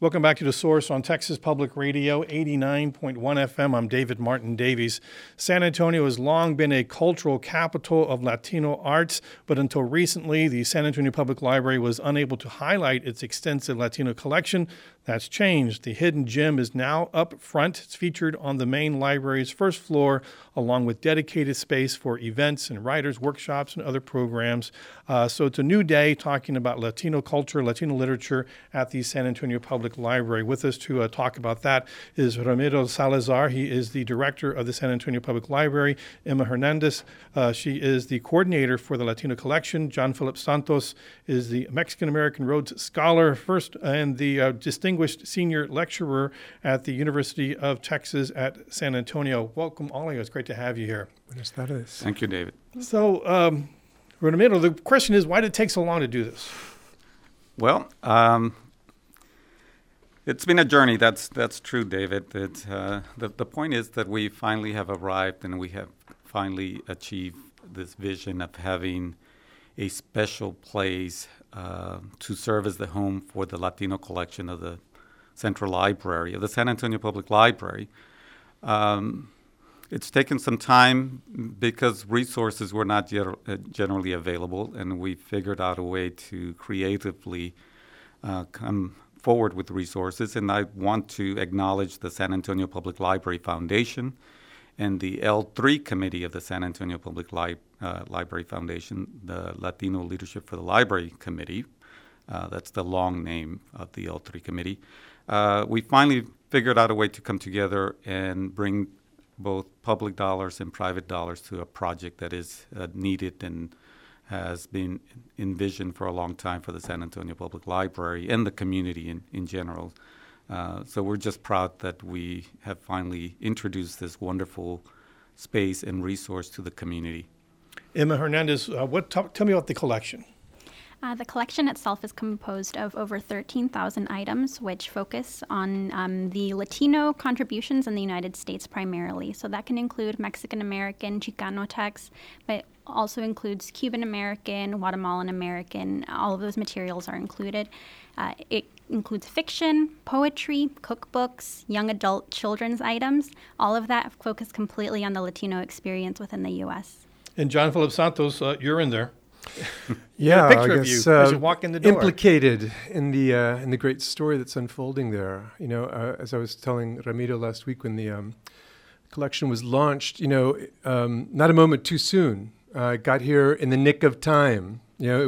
Welcome back to The Source on Texas Public Radio, 89.1 FM. I'm David Martin Davies. San Antonio has long been a cultural capital of Latino arts, but until recently, the San Antonio Public Library was unable to highlight its extensive Latino collection. That's changed. The hidden gem is now up front. It's featured on the main library's first floor, along with dedicated space for events and writers' workshops and other programs. So it's a new day talking about Latino culture, Latino literature at the San Antonio Public Library. With us to talk about that is Ramiro Salazar. He is the director of the San Antonio Public Library. Emma Hernandez, she is the coordinator for the Latino collection. John Philip Santos is the Mexican-American Rhodes Scholar, first and the distinguished senior lecturer at the University of Texas at San Antonio. Welcome, all of you. It's great to have you here. Buenas tardes. Thank you, David. So, Ramiro, the question is, why did it take so long to do this? Well, it's been a journey. That's true, David. The point is that we finally have arrived and we have finally achieved this vision of having a special place to serve as the home for the Latino collection of the Central Library, of the San Antonio Public Library. It's taken some time because resources were not generally available, and we figured out a way to creatively come forward with resources. And I want to acknowledge the San Antonio Public Library Foundation and the L3 Committee of the San Antonio Public Library Foundation, the Latino Leadership for the Library Committee. That's the long name of the L3 Committee. We finally figured out a way to come together and bring both public dollars and private dollars to a project that is needed and has been envisioned for a long time for the San Antonio Public Library and the community in general. So we're just proud that we have finally introduced this wonderful space and resource to the community. Emma Hernandez, tell me about the collection. The collection itself is composed of over 13,000 items, which focus on the Latino contributions in the United States primarily. So that can include Mexican-American, Chicano texts, but also includes Cuban-American, Guatemalan-American. All of those materials are included. It includes fiction, poetry, cookbooks, young adult children's items. All of that focus completely on the Latino experience within the U.S. And John Philip Santos, you're in there. Yeah, a picture I of guess, you as you walk in the door. Implicated in the great story that's unfolding there. You know, as I was telling Ramiro last week when the collection was launched, you know, not a moment too soon. I got here in the nick of time. You know,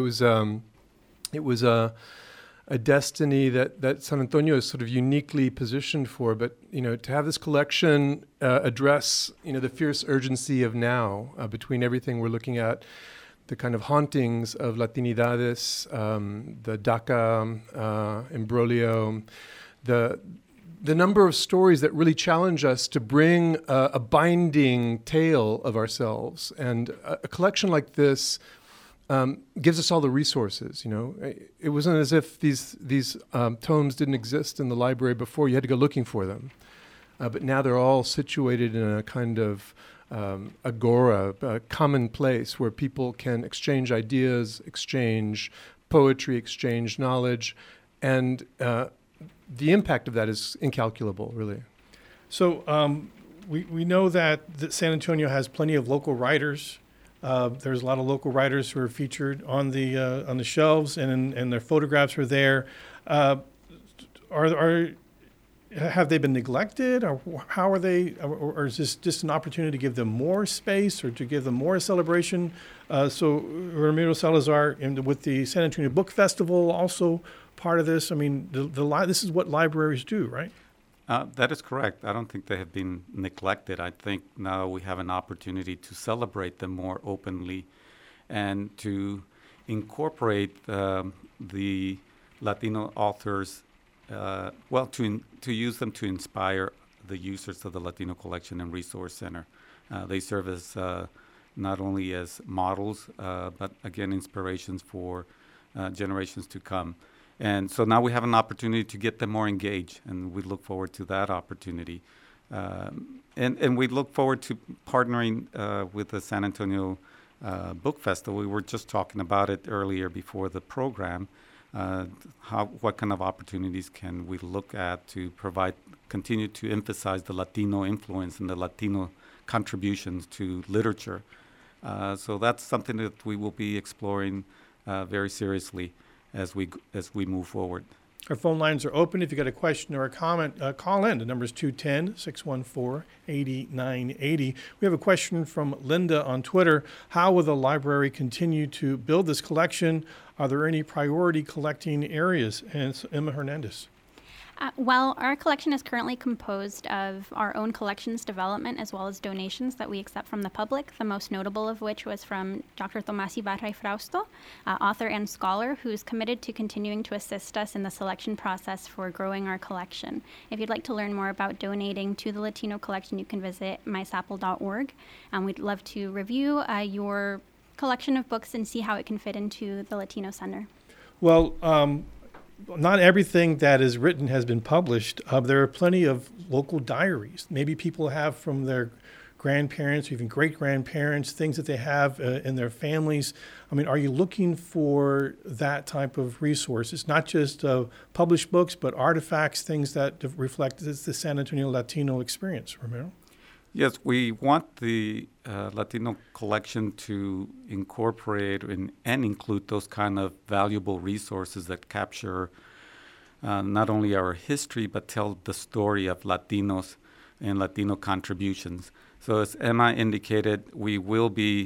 it was a destiny that San Antonio is sort of uniquely positioned for. But you know, to have this collection address the fierce urgency of now between everything we're looking at. The kind of hauntings of Latinidades, the DACA imbroglio, the number of stories that really challenge us to bring a binding tale of ourselves. And a collection like this gives us all the resources. You know, it wasn't as if these tomes didn't exist in the library before. You had to go looking for them. But now they're all situated in a kind of agora, a common place where people can exchange ideas, exchange poetry, exchange knowledge, and the impact of that is incalculable, really. So we know that San Antonio has plenty of local writers. There's a lot of local writers who are featured on the shelves, and their photographs are there. Have they been neglected, or how are they, or is this just an opportunity to give them more space or to give them more celebration? So Ramiro Salazar, with the San Antonio Book Festival, also part of this. I mean, this is what libraries do, right? That is correct. I don't think they have been neglected. I think now we have an opportunity to celebrate them more openly and to incorporate the Latino authors to use them to inspire the users of the Latino Collection and Resource Center. They serve as not only as models, but again, inspirations for generations to come. And so now we have an opportunity to get them more engaged, and we look forward to that opportunity. And we look forward to partnering with the San Antonio Book Festival. We were just talking about it earlier before the program. what kind of opportunities can we look at to continue to emphasize the Latino influence and the Latino contributions to literature. So that's something that we will be exploring very seriously as we move forward. Our phone lines are open. If you got a question or a comment, call in. The number is 210-614-8980. We have a question from Linda on Twitter. How will the library continue to build this collection? Are there any priority collecting areas? And it's Emma Hernandez. Well, our collection is currently composed of our own collections development as well as donations that we accept from the public, the most notable of which was from Dr. Tomás Ibarra y Frausto, author and scholar, who's committed to continuing to assist us in the selection process for growing our collection. If you'd like to learn more about donating to the Latino collection, you can visit mysapl.org, and we'd love to review your collection of books and see how it can fit into the Latino Center. Well, not everything that is written has been published. There are plenty of local diaries. Maybe people have from their grandparents or even great-grandparents, things that they have in their families. I mean, are you looking for that type of resource? It's not just published books, but artifacts, things that reflect the San Antonio Latino experience, Ramiro? Yes, we want the Latino collection to incorporate and include those kind of valuable resources that capture not only our history, but tell the story of Latinos and Latino contributions. So as Emma indicated, we will be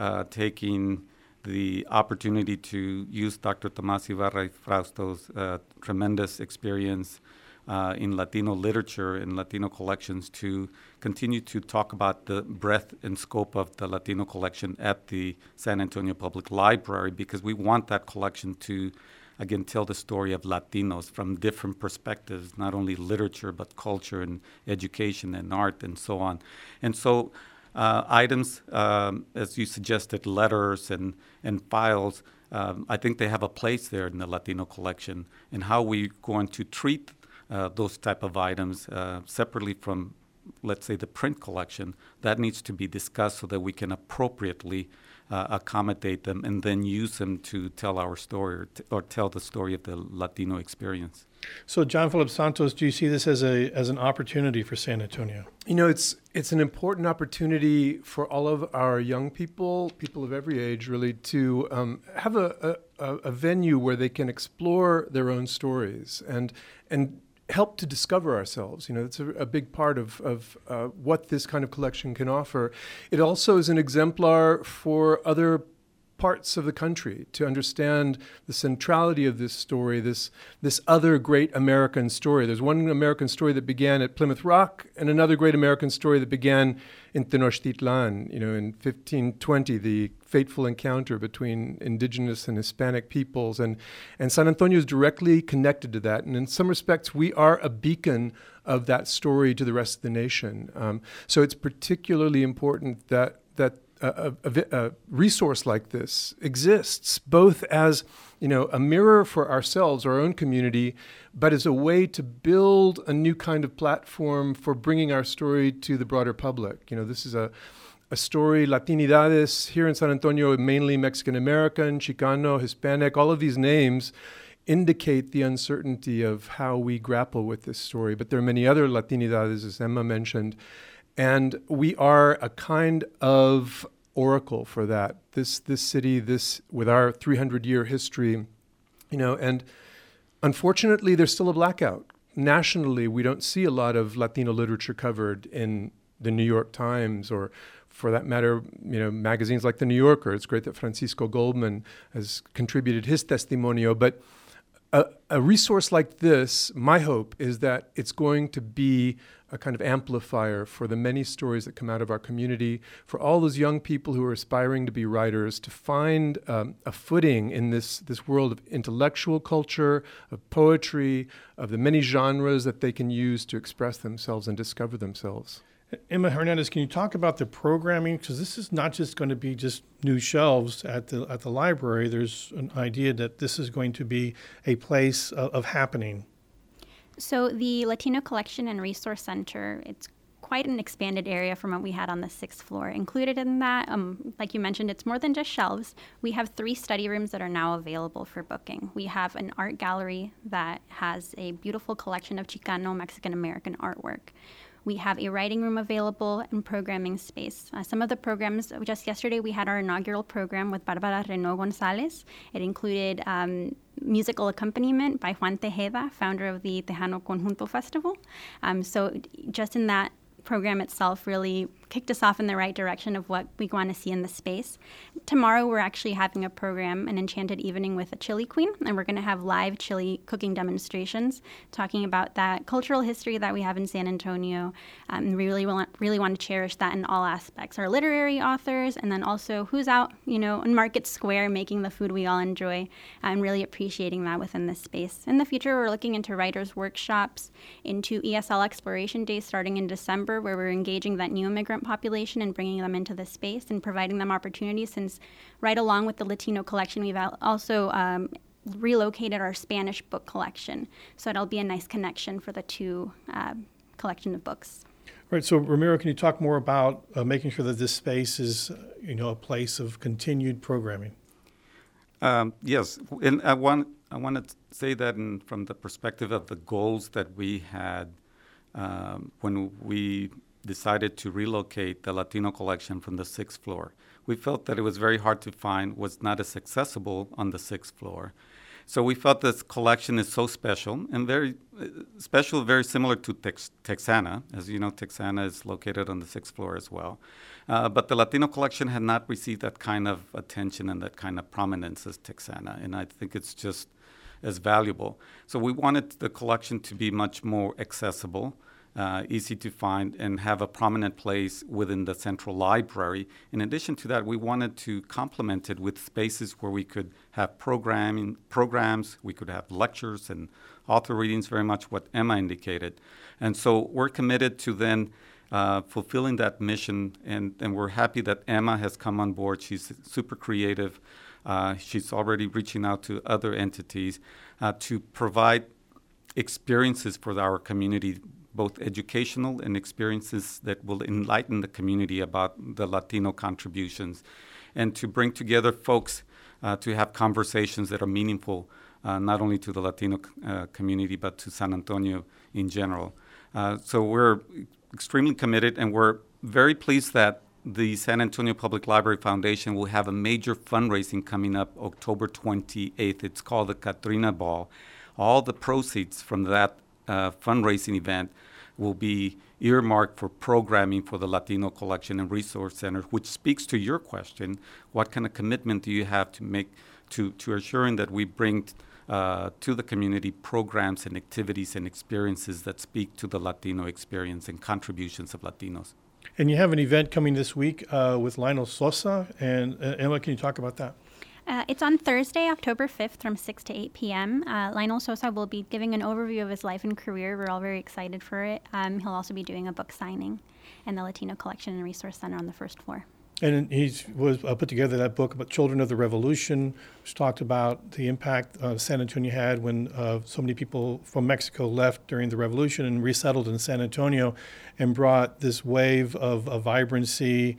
taking the opportunity to use Dr. Tomás Ibarra y Frausto's tremendous experience in Latino literature and Latino collections to continue to talk about the breadth and scope of the Latino collection at the San Antonio Public Library, because we want that collection to, again, tell the story of Latinos from different perspectives, not only literature, but culture and education and art and so on. And so items, as you suggested, letters and files, I think they have a place there in the Latino collection. And how we're going to treat those type of items separately from, let's say, the print collection, that needs to be discussed so that we can appropriately accommodate them and then use them to tell our story or tell the story of the Latino experience. So, John Philip Santos, do you see this as an opportunity for San Antonio? You know, it's an important opportunity for all of our young people of every age, really, to have a venue where they can explore their own stories and help to discover ourselves. You know, it's a big part of what this kind of collection can offer. It also is an exemplar for other parts of the country to understand the centrality of this story, this other great American story. There's one American story that began at Plymouth Rock and another great American story that began in Tenochtitlan, you know, in 1520, the fateful encounter between indigenous and Hispanic peoples. And San Antonio is directly connected to that. And in some respects, we are a beacon of that story to the rest of the nation. So it's particularly important that a resource like this exists, both as, you know, a mirror for ourselves, our own community, but as a way to build a new kind of platform for bringing our story to the broader public. You know, this is a story, Latinidades, here in San Antonio, mainly Mexican-American, Chicano, Hispanic, all of these names indicate the uncertainty of how we grapple with this story. But there are many other Latinidades, as Emma mentioned, and we are a kind of oracle for that. This city, with our 300-year history, you know, and unfortunately, there's still a blackout. Nationally, we don't see a lot of Latino literature covered in the New York Times, or for that matter, you know, magazines like The New Yorker. It's great that Francisco Goldman has contributed his testimonio, but a resource like this, my hope is that it's going to be a kind of amplifier for the many stories that come out of our community, for all those young people who are aspiring to be writers, to find a footing in this world of intellectual culture, of poetry, of the many genres that they can use to express themselves and discover themselves. Emma Hernandez, can you talk about the programming? Because this is not just going to be just new shelves at the library. There's an idea that this is going to be a place of happening. So the Latino Collection and Resource Center, it's quite an expanded area from what we had on the 6th floor. Included in that, like you mentioned, it's more than just shelves. We have 3 study rooms that are now available for booking. We have an art gallery that has a beautiful collection of Chicano Mexican-American artwork. We have a writing room available and programming space. Some of the programs, just yesterday we had our inaugural program with Barbara Renaud Gonzalez. It included musical accompaniment by Juan Tejeda, founder of the Tejano Conjunto Festival. So just in that program itself really kicked us off in the right direction of what we want to see in the space. Tomorrow we're actually having a program, an enchanted evening with a chili queen, and we're going to have live chili cooking demonstrations talking about that cultural history that we have in San Antonio. We really want to cherish that in all aspects. Our literary authors, and then also who's out, in Market Square making the food we all enjoy, and really appreciating that within this space. In the future, we're looking into writers' workshops, into ESL Exploration Days starting in December, where we're engaging that new immigrant population and bringing them into the space and providing them opportunities, since right along with the Latino collection, we've also relocated our Spanish book collection. So it'll be a nice connection for the two collection of books. Right. So, Ramiro, can you talk more about making sure that this space is, a place of continued programming? Yes. And I want to say that from the perspective of the goals that we had when we decided to relocate the Latino collection from the 6th floor. We felt that it was very hard to find, was not as accessible on the 6th floor. So we felt this collection is so special and very special, very similar to Texana. As you know, Texana is located on the 6th floor as well. But the Latino collection had not received that kind of attention and that kind of prominence as Texana, and I think it's just as valuable. So we wanted the collection to be much more accessible, easy to find, and have a prominent place within the central library. In addition to that, we wanted to complement it with spaces where we could have programs, we could have lectures and author readings, very much what Emma indicated. And so we're committed to then fulfilling that mission, and we're happy that Emma has come on board. She's super creative. She's already reaching out to other entities to provide experiences for our community, both educational and experiences that will enlighten the community about the Latino contributions, and to bring together folks to have conversations that are meaningful, not only to the Latino community, but to San Antonio in general. So we're extremely committed, and we're very pleased that the San Antonio Public Library Foundation will have a major fundraising coming up October 28th. It's called the Katrina Ball. All the proceeds from that fundraising event will be earmarked for programming for the Latino Collection and Resource Center, which speaks to your question: what kind of commitment do you have to make to assuring that we bring to the community programs and activities and experiences that speak to the Latino experience and contributions of Latinos? And you have an event coming this week with Lionel Sosa. And Emma, can you talk about that? It's on Thursday, October 5th from 6 to 8 p.m. Lionel Sosa will be giving an overview of his life and career. We're all very excited for it. He'll also be doing a book signing in the Latino Collection and Resource Center on the first floor. And he was put together that book about Children of the Revolution, which talked about the impact San Antonio had when so many people from Mexico left during the revolution and resettled in San Antonio, and brought this wave of vibrancy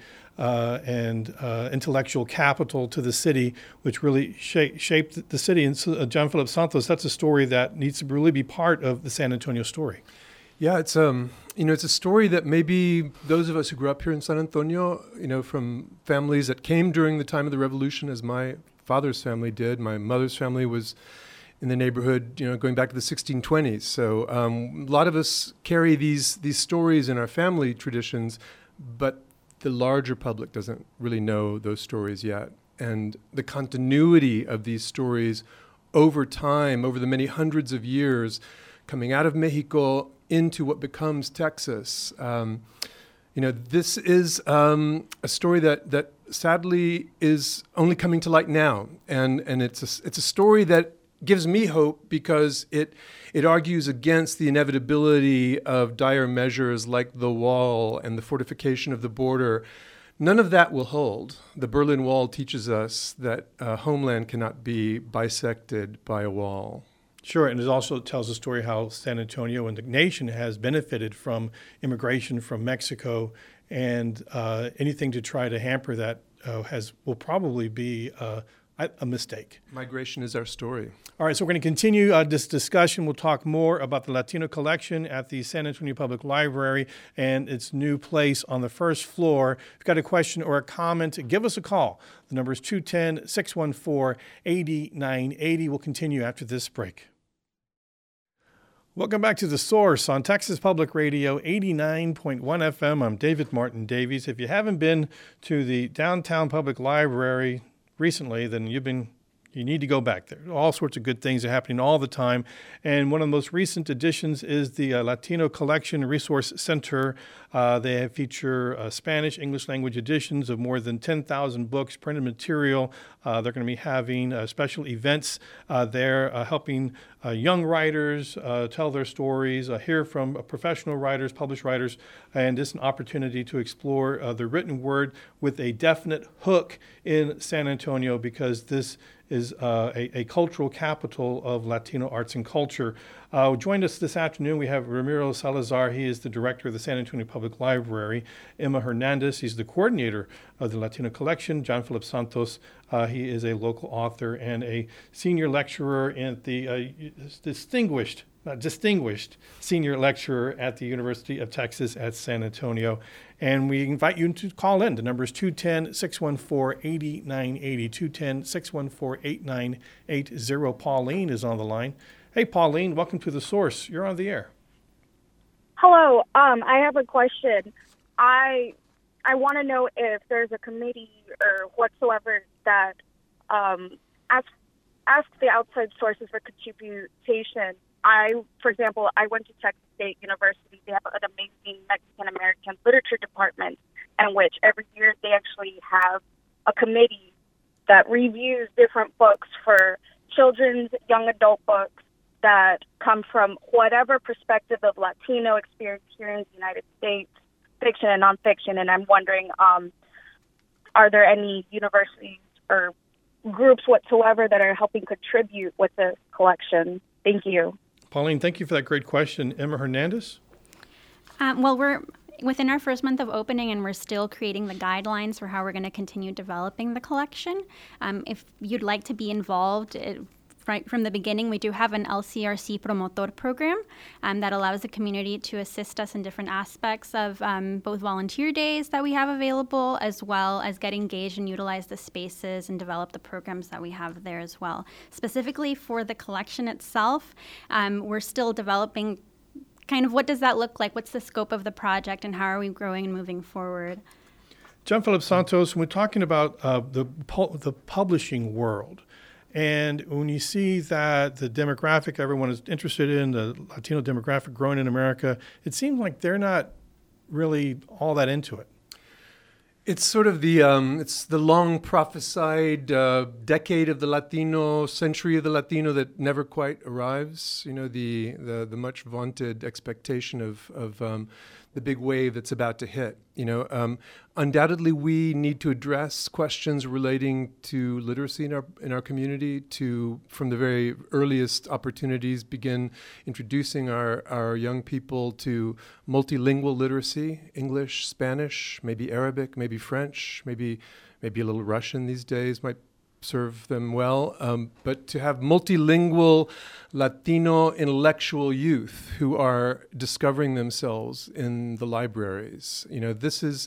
and intellectual capital to the city, which really shaped the city. And so, John Philip Santos, that's a story that needs to really be part of the San Antonio story. Yeah, it's it's a story that maybe those of us who grew up here in San Antonio, from families that came during the time of the revolution, as my father's family did. My mother's family was in the neighborhood, going back to the 1620s. So a lot of us carry these stories in our family traditions, but the larger public doesn't really know those stories yet. And the continuity of these stories over time, over the many hundreds of years, coming out of Mexico into what becomes Texas. This is a story that sadly is only coming to light now, and it's a story that gives me hope because it argues against the inevitability of dire measures like the wall and the fortification of the border. None of that will hold. The Berlin Wall teaches us that a homeland cannot be bisected by a wall. Sure, and it also tells a story how San Antonio and the nation has benefited from immigration from Mexico, and anything to try to hamper that will probably be a mistake. Migration is our story. All right, so we're going to continue this discussion. We'll talk more about the Latino collection at the San Antonio Public Library and its new place on the first floor. If you've got a question or a comment, give us a call. The number is 210-614-8980. We'll continue after this break. Welcome back to The Source on Texas Public Radio 89.1 FM. I'm David Martin Davies. If you haven't been to the Downtown Public Library recently, then you need to go back there. All sorts of good things are happening all the time. And one of the most recent additions is the Latino Collection Resource Center. They feature Spanish, English language editions of more than 10,000 books, printed material. They're going to be having special events there, helping young writers tell their stories, hear from professional writers, published writers, and it's an opportunity to explore the written word with a definite hook in San Antonio, because this is a cultural capital of Latino arts and culture. Joined us this afternoon, we have Ramiro Salazar. He is the director of the San Antonio Public Library. Emma Hernandez, he's the coordinator of the Latino Collection. John Philip Santos, he is a local author and a senior lecturer at the distinguished senior lecturer at the University of Texas at San Antonio. And we invite you to call in. The number is 210-614-8980, 210-614-8980. Pauline is on the line. Hey, Pauline, welcome to The Source. You're on the air. Hello. I have a question. I want to know if there's a committee or whatsoever that asks the outside sources for contribution. For example, I went to Texas State University. They have an amazing Mexican-American literature department, in which every year they actually have a committee that reviews different books for children's, young adult books that come from whatever perspective of Latino experience here in the United States, fiction and nonfiction. And I'm wondering, are there any universities or groups whatsoever that are helping contribute with this collection? Thank you. Pauline, thank you for that great question. Emma Hernandez? Well, we're within our first month of opening, and we're still creating the guidelines for how we're going to continue developing the collection. If you'd like to be involved, right from the beginning, we do have an LCRC Promotor program that allows the community to assist us in different aspects of both volunteer days that we have available, as well as get engaged and utilize the spaces and develop the programs that we have there as well. Specifically for the collection itself, we're still developing kind of what does that look like, what's the scope of the project, and how are we growing and moving forward. John Philip Santos, when we're talking about the publishing world, and when you see that the demographic everyone is interested in, the Latino demographic growing in America, it seems like they're not really all that into it. It's sort of the long prophesied decade of the Latino, century of the Latino that never quite arrives. You know, the much vaunted expectation of the big wave that's about to hit. You know, undoubtedly we need to address questions relating to literacy in our community, to from the very earliest opportunities begin introducing our young people to multilingual literacy, English, Spanish, maybe Arabic, maybe French, maybe a little Russian these days might serve them well, but to have multilingual Latino intellectual youth who are discovering themselves in the libraries. You know, this is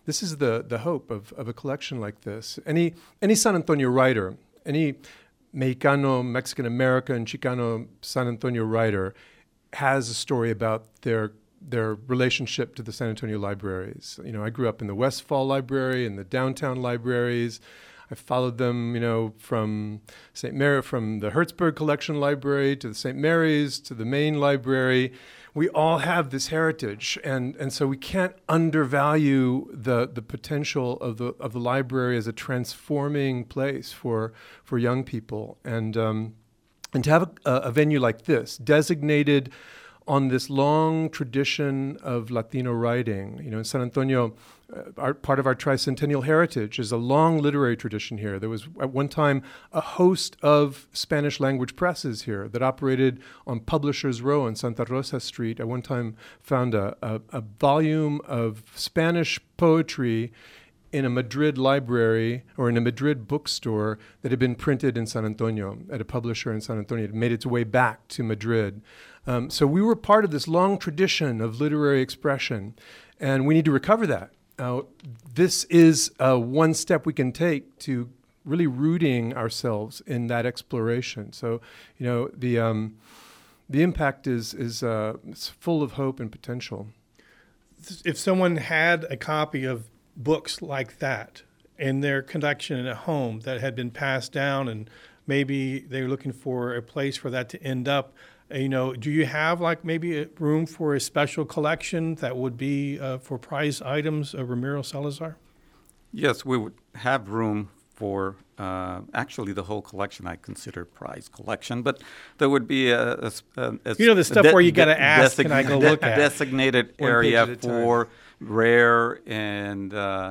the hope of a collection like this. Any San Antonio writer, any Mexicano, Mexican American, Chicano San Antonio writer has a story about their relationship to the San Antonio libraries. You know, I grew up in the Westfall Library and the downtown libraries. I followed them, you know, from St. Mary, from the Hertzberg Collection Library to the St. Mary's to the main library. We all have this heritage, and so we can't undervalue the potential of the library as a transforming place for young people, and to have a venue like this designated on this long tradition of Latino writing. In San Antonio, part of our tricentennial heritage is a long literary tradition here. There was at one time a host of Spanish language presses here that operated on Publishers Row on Santa Rosa Street. At one time found a volume of Spanish poetry in a Madrid library or in a Madrid bookstore that had been printed in San Antonio at a publisher in San Antonio. It made its way back to Madrid. So we were part of this long tradition of literary expression, and we need to recover that. This is one step we can take to really rooting ourselves in that exploration. So, the impact is full of hope and potential. If someone had a copy of books like that in their collection at home that had been passed down, and maybe they're looking for a place for that to end up, do you have maybe a room for a special collection that would be for prize items of Ramiro Salazar? Yes, we would have room for actually the whole collection. I consider prize collection, but there would be the stuff where you got to ask, can I go look at? Designated area for rare and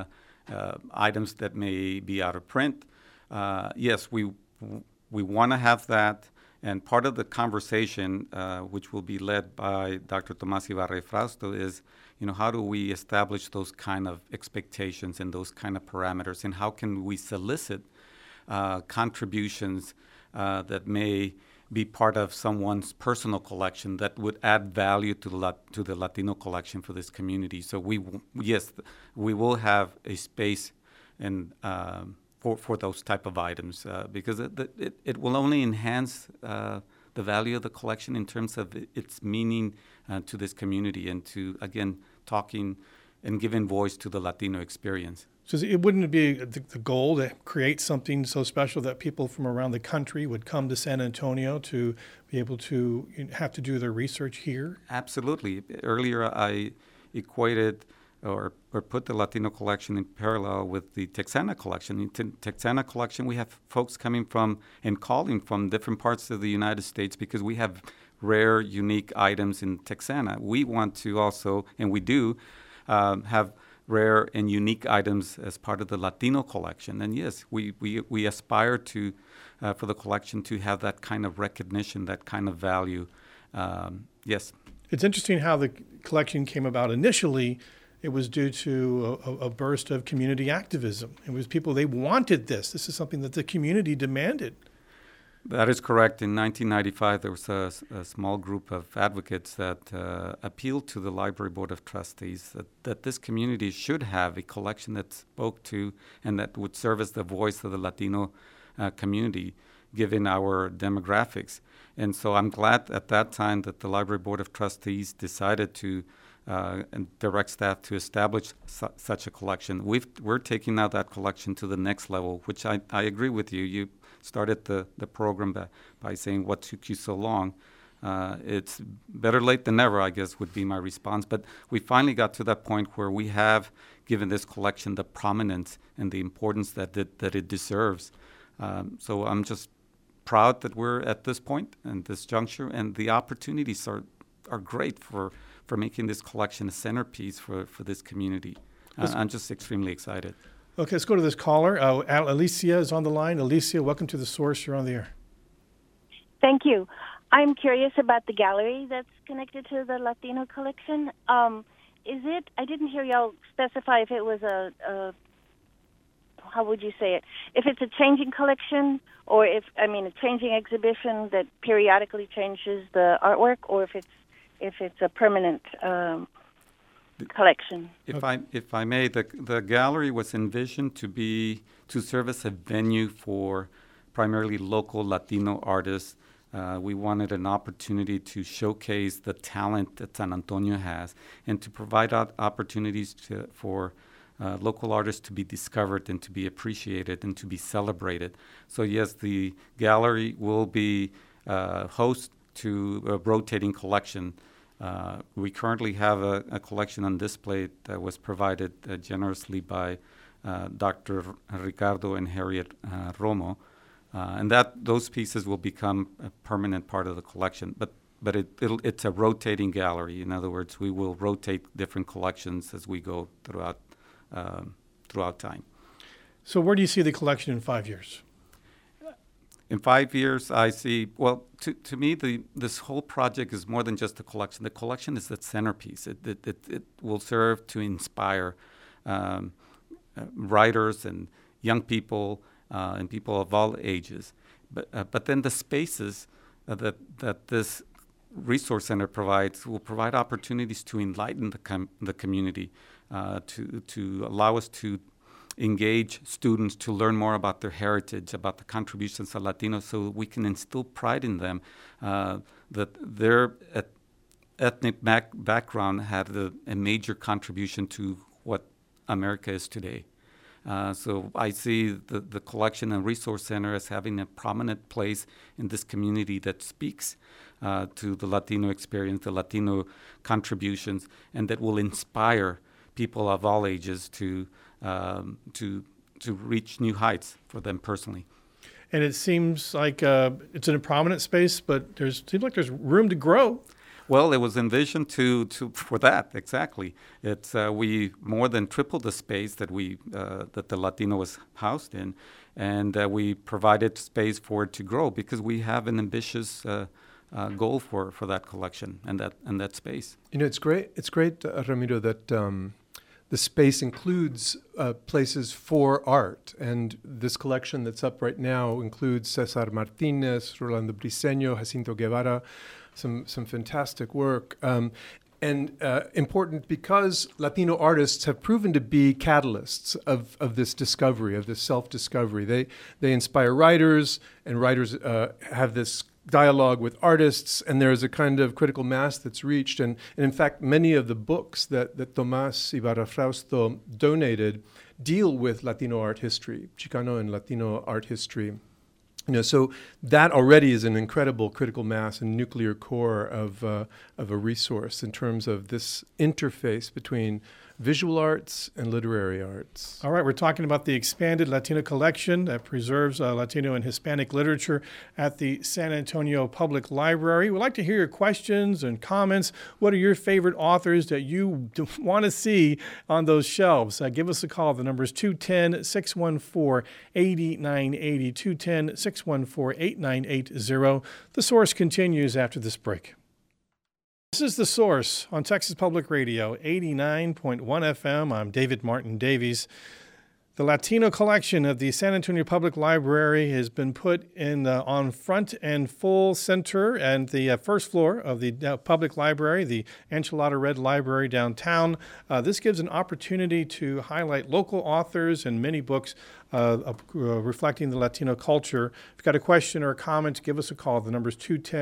items that may be out of print. Yes, we want to have that. And part of the conversation, which will be led by Dr. Tomás Ibarra Frausto, is, how do we establish those kind of expectations and those kind of parameters, and how can we solicit contributions that may be part of someone's personal collection that would add value to the Latino collection for this community. So we will have a space and for those type of items because it will only enhance the value of the collection in terms of its meaning to this community and to, again, talking and giving voice to the Latino experience. So it wouldn't be the goal to create something so special that people from around the country would come to San Antonio to be able to have to do their research here? Absolutely. Earlier I equated or put the Latino collection in parallel with the Texana collection. In Texana collection, we have folks coming from and calling from different parts of the United States because we have rare, unique items in Texana. We want to also, and we do, have rare and unique items as part of the Latino collection. And yes, we aspire to, for the collection to have that kind of recognition, that kind of value. Yes. It's interesting how the collection came about. Initially, it was due to a burst of community activism. It was people, they wanted this. This is something that the community demanded. That is correct. In 1995, there was a small group of advocates that appealed to the Library Board of Trustees that this community should have a collection that spoke to and that would serve as the voice of the Latino community, given our demographics. And so I'm glad at that time that the Library Board of Trustees decided to and direct staff to establish such a collection. We're taking now that collection to the next level, which I agree with you. You started the program by saying, what took you so long? It's better late than never, I guess, would be my response. But we finally got to that point where we have given this collection the prominence and the importance that it deserves. So I'm just proud that we're at this point and this juncture, and the opportunities are great for making this collection a centerpiece for this community. I'm just extremely excited. Okay, let's go to this caller. Alicia is on the line. Alicia, welcome to The Source. You're on the air. Thank you. I'm curious about the gallery that's connected to the Latino collection. Is it, I didn't hear y'all specify if it was how would you say it? If it's a changing collection or a changing exhibition that periodically changes the artwork, or if it's a permanent collection. If I may, the gallery was envisioned to serve as a venue for primarily local Latino artists. We wanted an opportunity to showcase the talent that San Antonio has and to provide opportunities for local artists to be discovered and to be appreciated and to be celebrated. So yes, the gallery will be host to a rotating collection. We currently have a collection on display that was provided generously by Dr. Ricardo and Harriet Romo, and those pieces will become a permanent part of the collection. But it's a rotating gallery. In other words, we will rotate different collections as we go throughout time. So where do you see the collection in 5 years? In 5 years, I see, well, to me, this whole project is more than just a collection. The collection is the centerpiece. It will serve to inspire writers and young people and people of all ages. But then the spaces that this resource center provides will provide opportunities to enlighten the community, to allow us to engage students to learn more about their heritage, about the contributions of Latinos, so we can instill pride in them that their ethnic background had a major contribution to what America is today. So I see the collection and resource center as having a prominent place in this community that speaks to the Latino experience, the Latino contributions, and that will inspire people of all ages to reach new heights for them personally. And it seems like it's in a prominent space, but seems like there's room to grow. Well, it was envisioned for that, exactly. It's we more than tripled the space that that the Latino was housed in, and we provided space for it to grow because we have an ambitious goal for that collection and that space. You know, it's great, Ramiro, that the space includes places for art, and this collection that's up right now includes Cesar Martinez, Rolando Briceño, Jacinto Guevara, some fantastic work, and important because Latino artists have proven to be catalysts of this discovery, of this self-discovery. They inspire writers, and writers have this dialogue with artists, and there's a kind of critical mass that's reached. And in fact, many of the books that Tomás Ibarra Frausto donated deal with Latino art history, Chicano and Latino art history. You know, so that already is an incredible critical mass and nuclear core of a resource in terms of this interface between visual arts and literary arts. All right, we're talking about the expanded Latino collection that preserves Latino and Hispanic literature at the San Antonio Public Library. We'd like to hear your questions and comments. What are your favorite authors that you want to see on those shelves? Give us a call. The number is 210-614-8980, 210-614-8980. The Source continues after this break. This is The Source on Texas Public Radio, 89.1 FM. I'm David Martin Davies. The Latino collection of the San Antonio Public Library has been put in on front and full center and the first floor of the public library, the Enchilada Red Library downtown. This gives an opportunity to highlight local authors and many books reflecting the Latino culture. If you've got a question or a comment, give us a call. The number is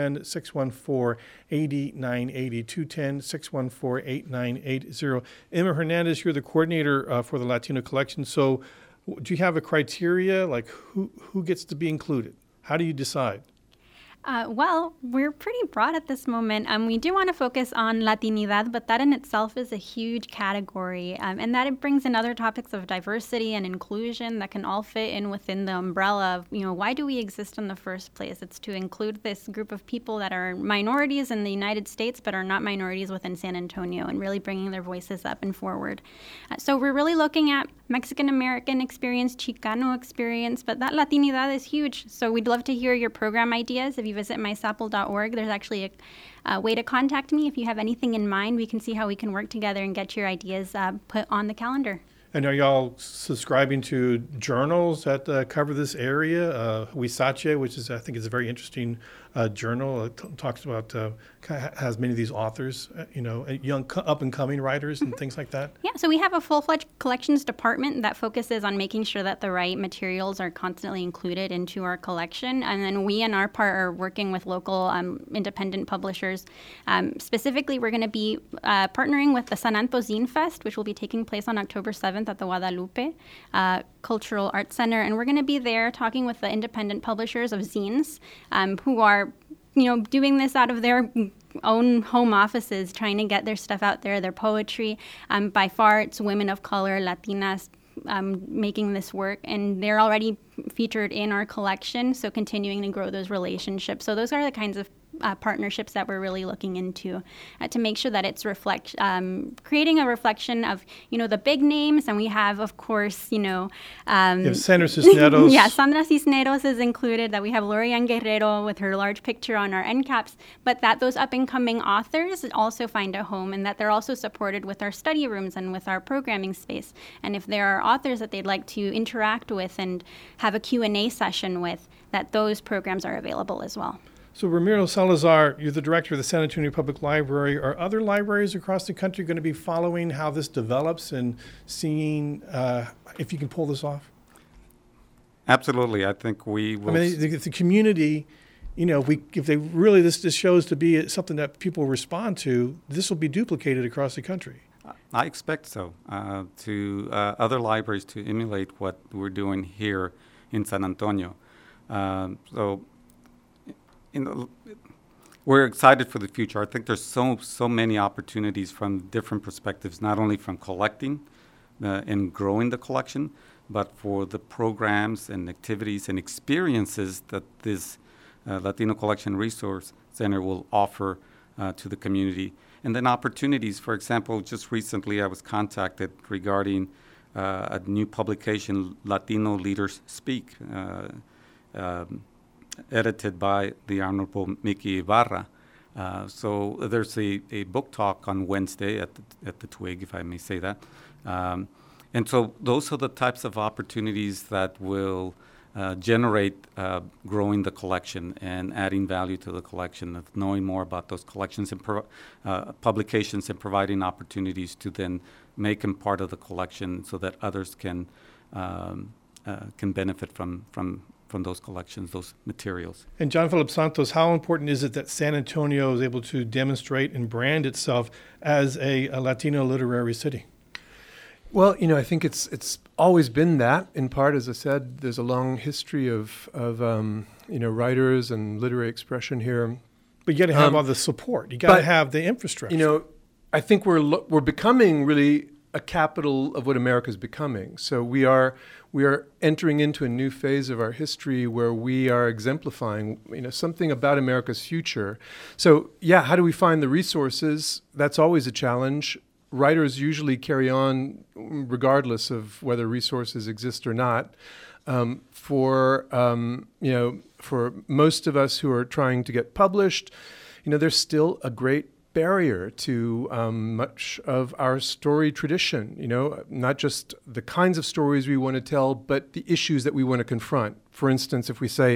210-614-8980, 210-614-8980. Emma Hernandez, you're the coordinator for the Latino collection. So do you have a criteria, like who gets to be included? How do you decide? Well, we're pretty broad at this moment. We do want to focus on Latinidad, but that in itself is a huge category, and that it brings in other topics of diversity and inclusion that can all fit in within the umbrella of, why do we exist in the first place? It's to include this group of people that are minorities in the United States, but are not minorities within San Antonio, and really bringing their voices up and forward. So we're really looking at Mexican-American experience, Chicano experience, but that Latinidad is huge. So we'd love to hear your program ideas. If you visit mysapl.org, there's actually a way to contact me. If you have anything in mind, we can see how we can work together and get your ideas put on the calendar. And are y'all subscribing to journals that cover this area? Huizache, which is, I think, is a very interesting journal. It talks about, has many of these authors, young up-and-coming writers and things like that. Yeah, so we have a full-fledged collections department that focuses on making sure that the right materials are constantly included into our collection. And then we, on our part, are working with local independent publishers. Specifically, we're going to be partnering with the San Anto Zine Fest, which will be taking place on October 7th at the Guadalupe Cultural Arts Center. And we're going to be there talking with the independent publishers of zines who are doing this out of their own home offices, trying to get their stuff out there, their poetry. By far, it's women of color, Latinas, making this work, and they're already featured in our collection, so continuing to grow those relationships. So those are the kinds of partnerships that we're really looking into to make sure that it's creating a reflection of, the big names. And we have, of course, you have Sandra Cisneros. Yeah, Sandra Cisneros is included, that we have Lorian Guerrero with her large picture on our end caps, but that those up-and-coming authors also find a home, and that they're also supported with our study rooms and with our programming space. And if there are authors that they'd like to interact with and have a Q&A session with, that those programs are available as well. So Ramiro Salazar, you're the director of the San Antonio Public Library. Are other libraries across the country going to be following how this develops and seeing if you can pull this off? Absolutely. I think we will. If the community, if they really, this shows to be something that people respond to, this will be duplicated across the country. I expect so, to other libraries to emulate what we're doing here in San Antonio. We're excited for the future. I think there's so many opportunities from different perspectives, not only from collecting and growing the collection, but for the programs and activities and experiences that this Latino Collection Resource Center will offer to the community. And then opportunities, for example, just recently I was contacted regarding a new publication, Latino Leaders Speak, edited by the Honorable Mickey Ibarra. So there's a book talk on Wednesday at the Twig, if I may say that. And so those are the types of opportunities that will generate growing the collection and adding value to the collection, of knowing more about those collections and publications, and providing opportunities to then make them part of the collection so that others can benefit from those collections, those materials. And John Philip Santos, how important is it that San Antonio is able to demonstrate and brand itself as a Latino literary city? Well, I think it's always been that. In part, as I said, there's a long history of writers and literary expression here. But you got to have all the support. You got to have the infrastructure. I think we're becoming really a capital of what America's becoming. So we are entering into a new phase of our history where we are exemplifying, something about America's future. So how do we find the resources? That's always a challenge. Writers usually carry on regardless of whether resources exist or not. For most of us who are trying to get published, there's still a great barrier to much of our story tradition, not just the kinds of stories we want to tell, but the issues that we want to confront. For instance, if we say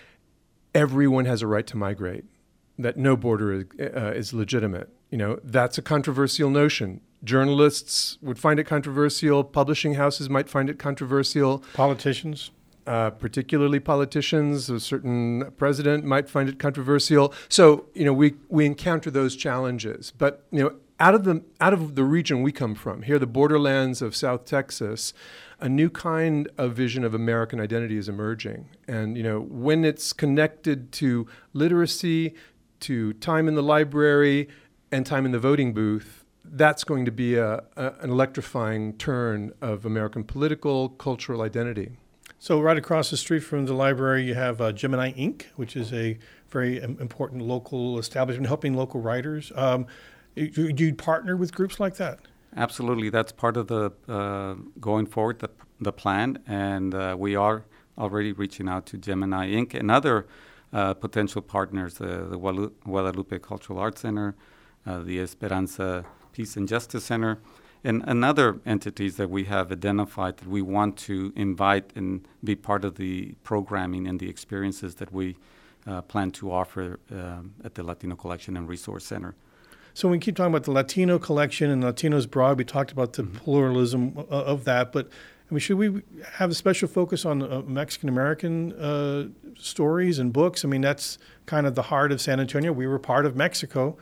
everyone has a right to migrate, that no border is legitimate, that's a controversial notion. Journalists would find it controversial. Publishing houses might find it controversial. Politicians? Particularly politicians, a certain president might find it controversial. So, we encounter those challenges. But, out of the region we come from, here, the borderlands of South Texas, a new kind of vision of American identity is emerging. And, when it's connected to literacy, to time in the library, and time in the voting booth, that's going to be an electrifying turn of American political, cultural identity. So right across the street from the library, you have Gemini Inc., which is a very important local establishment helping local writers. Do you partner with groups like that? Absolutely. That's part of the going forward, the plan. And we are already reaching out to Gemini Inc. and other potential partners, the Guadalupe Cultural Arts Center, the Esperanza Peace and Justice Center, and other entities that we have identified that we want to invite and be part of the programming and the experiences that we plan to offer at the Latino Collection and Resource Center. So we keep talking about the Latino collection and Latinos broad. We talked about the pluralism of that, but should we have a special focus on Mexican-American stories and books? That's kind of the heart of San Antonio. We were part of Mexico.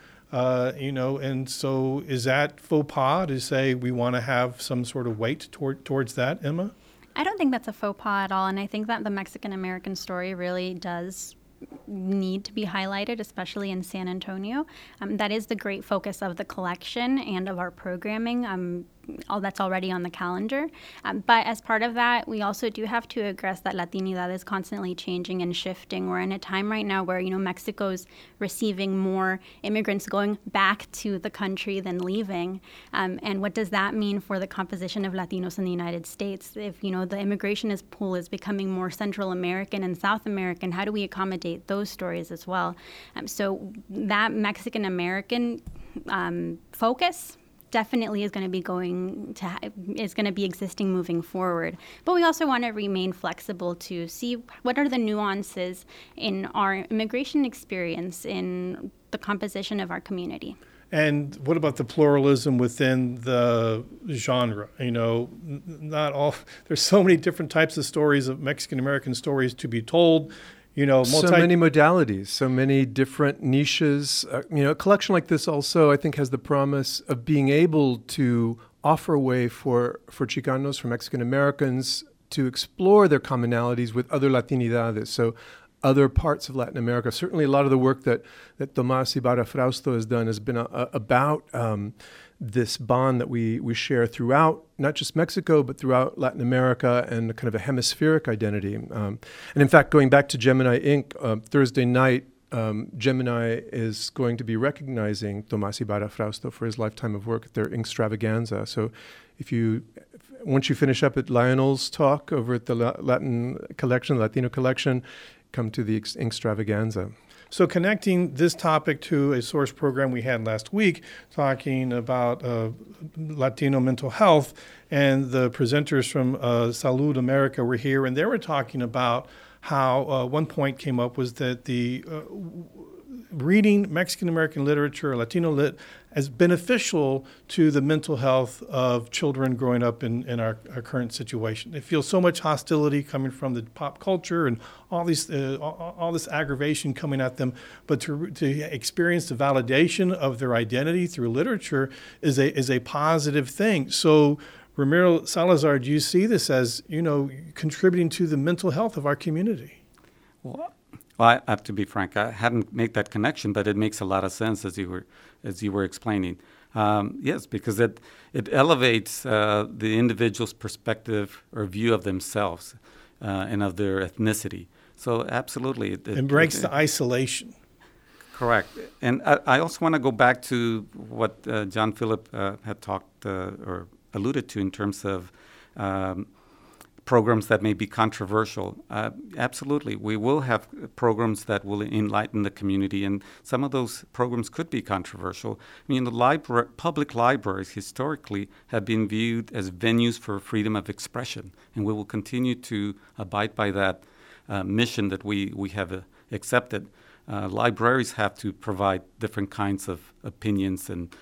And so is that faux pas to say we want to have some sort of weight towards that, Emma? I don't think that's a faux pas at all, and I think that the Mexican-American story really does need to be highlighted, especially in San Antonio. That is the great focus of the collection and of our programming. all that's already on the calendar. But as part of that, we also do have to address that Latinidad is constantly changing and shifting. We're in a time right now where, Mexico's receiving more immigrants going back to the country than leaving. And what does that mean for the composition of Latinos in the United States? If, the immigration pool is becoming more Central American and South American, how do we accommodate those stories as well? So that Mexican American focus definitely is going to be existing moving forward. But we also want to remain flexible to see what are the nuances in our immigration experience in the composition of our community. And what about the pluralism within the genre? Not all. There's so many different types of stories, of Mexican American stories to be told. So many modalities, so many different niches. A collection like this also, I think, has the promise of being able to offer a way for Chicanos, for Mexican Americans, to explore their commonalities with other Latinidades. So other parts of Latin America. Certainly a lot of the work that Tomás Ibarra Frausto has done has been about this bond that we share throughout, not just Mexico, but throughout Latin America, and kind of a hemispheric identity. And in fact, going back to Gemini Inc., Thursday night, Gemini is going to be recognizing Tomás Ibarra Frausto for his lifetime of work at their Inkstravaganza. So once you finish up at Lionel's talk over at the Latino collection, come to the Inkstravaganza. So connecting this topic to a source program we had last week, talking about Latino mental health, and the presenters from Salud America were here, and they were talking about how one point came up was that the reading Mexican-American literature, Latino lit, as beneficial to the mental health of children growing up in our current situation. They feel so much hostility coming from the pop culture and all this aggravation coming at them, but to experience the validation of their identity through literature is a positive thing. So Ramiro Salazar, do you see this as, contributing to the mental health of our community? Well, I have to be frank. I hadn't made that connection, but it makes a lot of sense as you were explaining. Yes, because it elevates the individual's perspective or view of themselves and of their ethnicity. So absolutely, it breaks the isolation. Correct. And I also want to go back to what John Philip had talked or alluded to in terms of programs that may be controversial. Absolutely. We will have programs that will enlighten the community, and some of those programs could be controversial. I mean, public libraries historically have been viewed as venues for freedom of expression, and we will continue to abide by that mission that we have accepted. Libraries have to provide different kinds of opinions and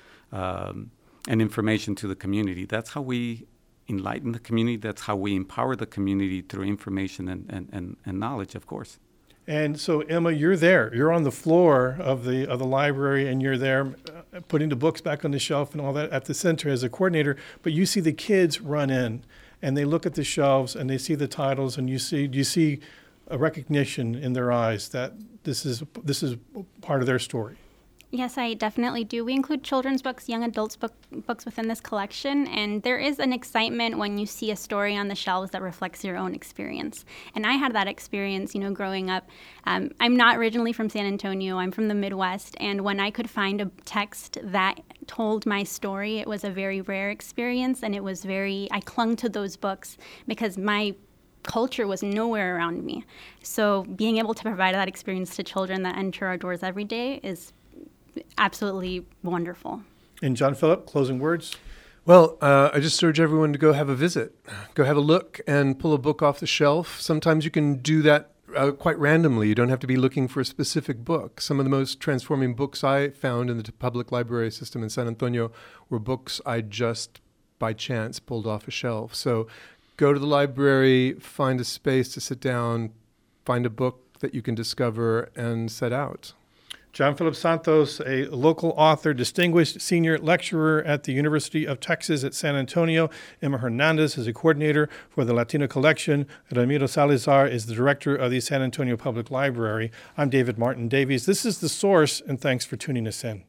information to the community. That's how we enlighten the community. That's how we empower the community through information and knowledge, of course. And so, Emma, you're there. You're on the floor of the library, and you're there putting the books back on the shelf and all that at the center as a coordinator. But you see the kids run in, and they look at the shelves, and they see the titles, and you see a recognition in their eyes that this is part of their story. Yes, I definitely do. We include children's books, young adults books within this collection, and there is an excitement when you see a story on the shelves that reflects your own experience. And I had that experience, growing up. I'm not originally from San Antonio. I'm from the Midwest, and when I could find a text that told my story, it was a very rare experience, and I clung to those books because my culture was nowhere around me. So being able to provide that experience to children that enter our doors every day is absolutely wonderful. And John Philip, closing words? Well, I just urge everyone to go have a visit, go have a look and pull a book off the shelf. Sometimes you can do that quite randomly. You don't have to be looking for a specific book. Some of the most transforming books I found in the public library system in San Antonio were books I just by chance pulled off a shelf. So go to the library, find a space to sit down, find a book that you can discover, and set out. John Philip Santos, a local author, distinguished senior lecturer at the University of Texas at San Antonio. Emma Hernandez is a coordinator for the Latino Collection. Ramiro Salazar is the director of the San Antonio Public Library. I'm David Martin Davies. This is The Source, and thanks for tuning us in.